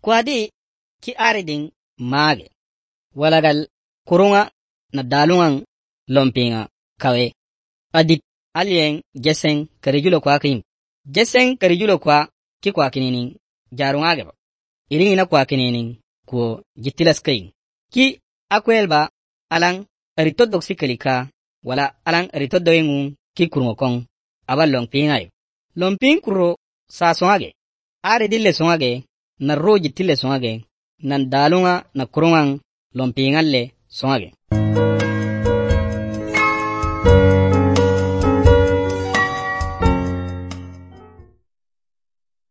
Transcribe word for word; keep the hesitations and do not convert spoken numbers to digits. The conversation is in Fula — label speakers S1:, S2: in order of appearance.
S1: kwadi ki aridin mage walagal kurunga na dalungan lompinga kawe adit alien jesen karijulo kwa kim jesen karijulo kwa ki kwa kininin jarungage ba irin ina kwa kininin ko jitilas kain ki akwelba alang aritodok sikalika wala alang aritodoingun ki kurungokon aba lompinga lompin kuro sa sonage are dille sonage na roji tille sonage nan dalunga na kurungan lompingalle sonage